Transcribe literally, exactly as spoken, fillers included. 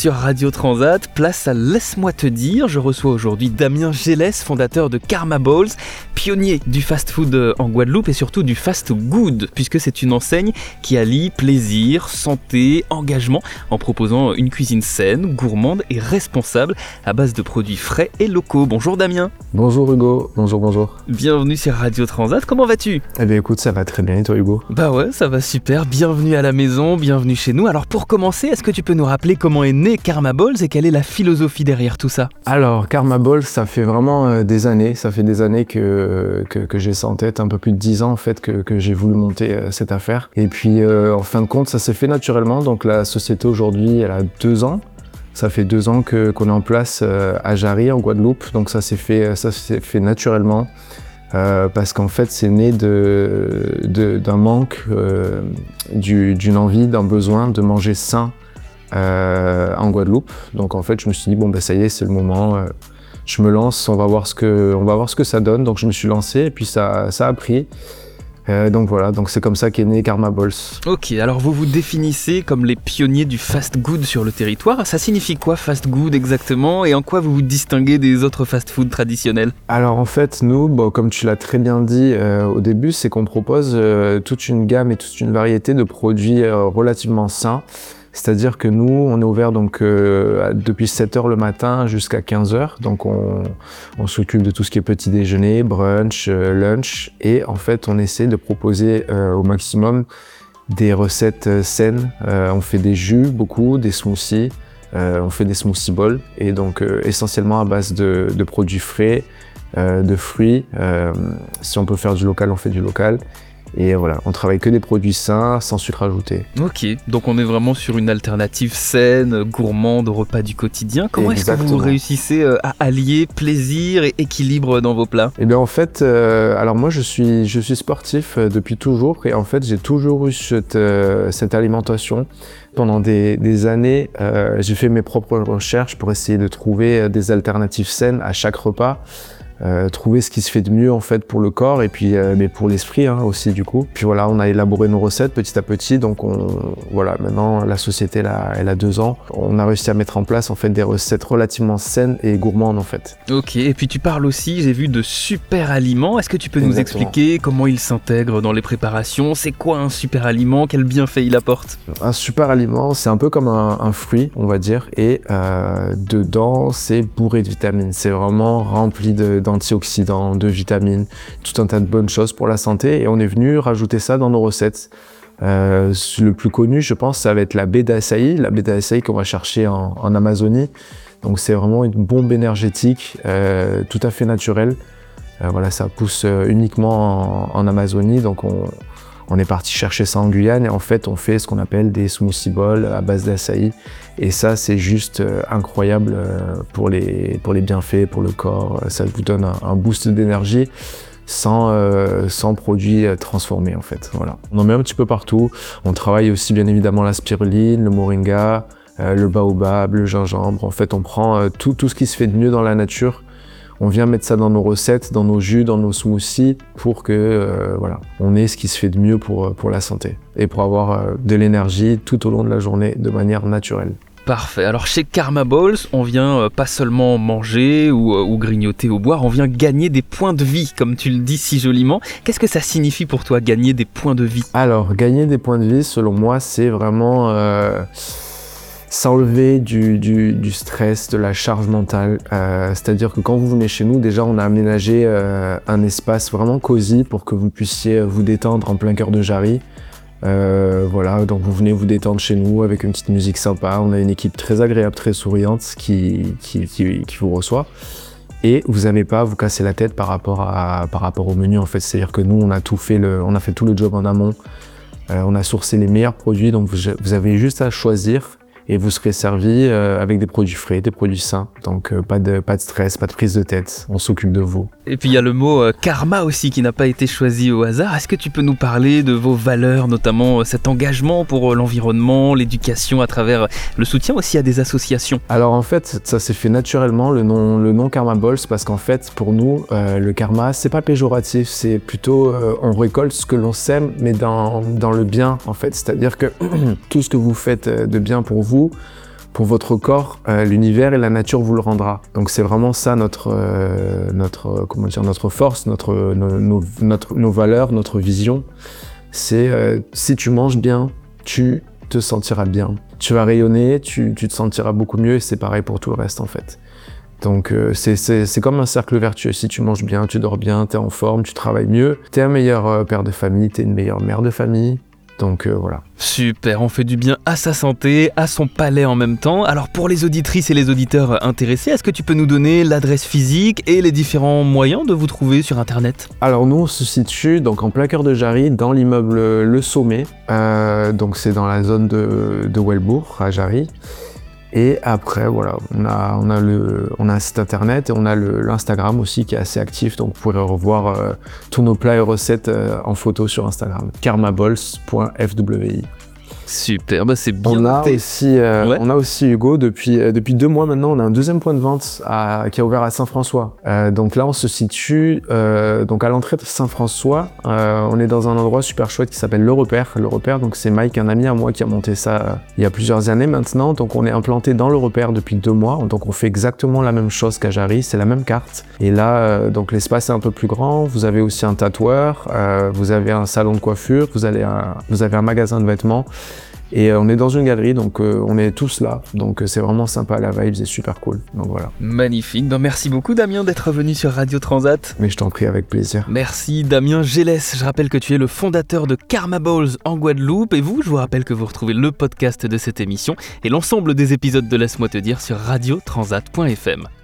sur Radio Transat, place à Laisse-moi te dire. Je reçois aujourd'hui Damien Gélès, fondateur de Karma Bowls, pionnier du fast-food en Guadeloupe et surtout du fast-good, puisque c'est une enseigne qui allie plaisir, santé, engagement, en proposant une cuisine saine, gourmande et responsable à base de produits frais et locaux. Bonjour Damien. Bonjour Hugo, bonjour, bonjour. Bienvenue sur Radio Transat, comment vas-tu ? Eh bien écoute, ça va très bien et toi Hugo ? Bah ouais, ça va super, bienvenue à la maison, bienvenue chez nous. Alors pour commencer, est-ce que tu peux nous rappeler comment est né Karma Bowls et quelle est la philosophie derrière tout ça ? Alors Karma Bowls, ça fait vraiment euh, des années, ça fait des années que, que, que j'ai ça en tête, un peu plus de dix ans en fait que, que j'ai voulu monter euh, cette affaire. Et puis euh, en fin de compte, ça s'est fait naturellement, donc la société aujourd'hui elle a deux ans. Ça fait deux ans que, qu'on est en place euh, à Jarry en Guadeloupe, donc ça s'est fait, ça s'est fait naturellement. Euh, parce qu'en fait c'est né de, de, d'un manque, euh, du, d'une envie, d'un besoin de manger sain euh, en Guadeloupe. Donc en fait je me suis dit bon ben ça y est, c'est le moment, euh, je me lance, on va voir ce que, on va voir ce que ça donne. Donc je me suis lancé et puis ça, ça a pris. Euh, donc voilà, donc c'est comme ça qu'est né Karma Bowls. Ok, alors vous vous définissez comme les pionniers du fast-good sur le territoire. Ça signifie quoi fast-good exactement et en quoi vous vous distinguez des autres fast-food traditionnels ? Alors en fait, nous, bon, comme tu l'as très bien dit euh, au début, c'est qu'on propose euh, toute une gamme et toute une variété de produits euh, relativement sains. C'est-à-dire que nous, on est ouvert donc euh, depuis sept heures le matin jusqu'à quinze heures. Donc on, on s'occupe de tout ce qui est petit déjeuner, brunch, euh, lunch. Et en fait, on essaie de proposer euh, au maximum des recettes euh, saines. Euh, on fait des jus, beaucoup, des smoothies. Euh, on fait des smoothie bowls. Et donc euh, essentiellement à base de, de produits frais, euh, de fruits. Euh, si on peut faire du local, on fait du local. Et voilà, on travaille que des produits sains, sans sucre ajouté. Ok, donc on est vraiment sur une alternative saine, gourmande au repas du quotidien. Comment Exactement. Est-ce que vous réussissez à allier plaisir et équilibre dans vos plats ? Eh bien en fait, euh, alors moi je suis, je suis sportif depuis toujours et en fait j'ai toujours eu cette, euh, cette alimentation. Pendant des, des années, euh, j'ai fait mes propres recherches pour essayer de trouver des alternatives saines à chaque repas. Euh, trouver ce qui se fait de mieux en fait pour le corps et puis euh, mais pour l'esprit hein, aussi du coup. Puis voilà, on a élaboré nos recettes petit à petit, donc on voilà, maintenant la société elle a, elle a deux ans. On a réussi à mettre en place en fait des recettes relativement saines et gourmandes en fait. Ok, et puis tu parles aussi, j'ai vu, de super aliments. Est-ce que tu peux Exactement. Nous expliquer comment ils s'intègrent dans les préparations ? C'est quoi un super aliment ? Quel bienfait il apporte ? Un super aliment, c'est un peu comme un, un fruit, on va dire, et euh, dedans c'est bourré de vitamines. C'est vraiment rempli de d'antioxydants, de vitamines, tout un tas de bonnes choses pour la santé et on est venu rajouter ça dans nos recettes. Euh, le plus connu, je pense, ça va être la baie d'açaï, la baie d'açaï qu'on va chercher en, en Amazonie. Donc c'est vraiment une bombe énergétique, euh, tout à fait naturelle. Euh, voilà, ça pousse euh, uniquement en, en Amazonie, donc on, on est parti chercher ça en Guyane et en fait on fait ce qu'on appelle des smoothie bowls à base d'açaï. Et ça, c'est juste euh, incroyable euh, pour les, pour les bienfaits, pour le corps. Ça vous donne un, un boost d'énergie sans, euh, sans produits transformés, en fait. Voilà. On en met un petit peu partout. On travaille aussi, bien évidemment, la spiruline, le moringa, euh, le baobab, le gingembre. En fait, on prend euh, tout, tout ce qui se fait de mieux dans la nature. On vient mettre ça dans nos recettes, dans nos jus, dans nos smoothies pour que euh, voilà, on ait ce qui se fait de mieux pour, pour la santé et pour avoir euh, de l'énergie tout au long de la journée de manière naturelle. Parfait. Alors chez Karma Bowls, on vient euh, pas seulement manger ou, euh, ou grignoter ou boire, on vient gagner des points de vie, comme tu le dis si joliment. Qu'est-ce que ça signifie pour toi, gagner des points de vie ? Alors, gagner des points de vie, selon moi, c'est vraiment... Euh s'enlever du, du, du stress, de la charge mentale. Euh, c'est-à-dire que quand vous venez chez nous, déjà on a aménagé euh, un espace vraiment cosy pour que vous puissiez vous détendre en plein cœur de Jarry. Euh, voilà, donc vous venez vous détendre chez nous avec une petite musique sympa. On a une équipe très agréable, très souriante qui, qui, qui, qui vous reçoit. Et vous n'avez pas à vous casser la tête par rapport, à, par rapport au menu en fait. C'est-à-dire que nous on a tout fait, le, on a fait tout le job en amont. Euh, on a sourcé les meilleurs produits, donc vous, vous avez juste à choisir. Et vous serez servi euh, avec des produits frais, des produits sains. Donc euh, pas de, pas de stress, pas de prise de tête, on s'occupe de vous. Et puis il y a le mot euh, karma aussi qui n'a pas été choisi au hasard. Est-ce que tu peux nous parler de vos valeurs, notamment euh, cet engagement pour euh, l'environnement, l'éducation à travers le soutien aussi à des associations ? Alors en fait, ça s'est fait naturellement, le nom, le nom Karma Bowls, parce qu'en fait pour nous, euh, le karma, c'est pas péjoratif, c'est plutôt euh, on récolte ce que l'on sème, mais dans, dans le bien en fait. C'est-à-dire que tout ce que vous faites de bien pour vous, pour votre corps, euh, l'univers et la nature vous le rendra. Donc c'est vraiment ça notre, euh, notre, comment dire, notre force, notre, nos, nos, notre, nos valeurs, notre vision. C'est euh, si tu manges bien, tu te sentiras bien. Tu vas rayonner, tu, tu te sentiras beaucoup mieux et c'est pareil pour tout le reste en fait. Donc euh, c'est, c'est, c'est comme un cercle vertueux. Si tu manges bien, tu dors bien, tu es en forme, tu travailles mieux, tu es un meilleur euh, père de famille, tu es une meilleure mère de famille. Donc euh, voilà. Super, on fait du bien à sa santé, à son palais en même temps. Alors pour les auditrices et les auditeurs intéressés, est-ce que tu peux nous donner l'adresse physique et les différents moyens de vous trouver sur internet ? Alors nous on se situe donc en plein cœur de Jarry, dans l'immeuble Le Sommet. Euh, donc c'est dans la zone de, de Welbourg à Jarry. Et après, voilà, on a, on a, le, on a un site internet et on a le, l'Instagram aussi qui est assez actif. Donc vous pourrez revoir euh, tous nos plats et recettes euh, en photo sur Instagram. karmaballs point f w i. Super, bah c'est bien on a noté. aussi, euh, Ouais. on a aussi Hugo, depuis, euh, depuis deux mois maintenant, on a un deuxième point de vente à, qui a ouvert à Saint-François. Euh, donc là, on se situe euh, donc à l'entrée de Saint-François. Euh, on est dans un endroit super chouette qui s'appelle Le Repère. Le Repère, donc c'est Mike, un ami à moi, qui a monté ça euh, il y a plusieurs années maintenant. Donc on est implanté dans Le Repère depuis deux mois. Donc on fait exactement la même chose qu'à Jarry, c'est la même carte. Et là, euh, donc l'espace est un peu plus grand. Vous avez aussi un tatoueur, euh, vous avez un salon de coiffure, vous avez un, vous avez un magasin de vêtements. Et euh, on est dans une galerie, donc euh, on est tous là. Donc euh, c'est vraiment sympa, la vibe est super cool. Donc voilà. Magnifique, ben, merci beaucoup Damien d'être venu sur Radio Transat. Mais je t'en prie, avec plaisir. Merci Damien Gélès, je rappelle que tu es le fondateur de Karma Balls en Guadeloupe. Et vous, je vous rappelle que vous retrouvez le podcast de cette émission et l'ensemble des épisodes de Laisse-moi te dire sur radio transat point f m.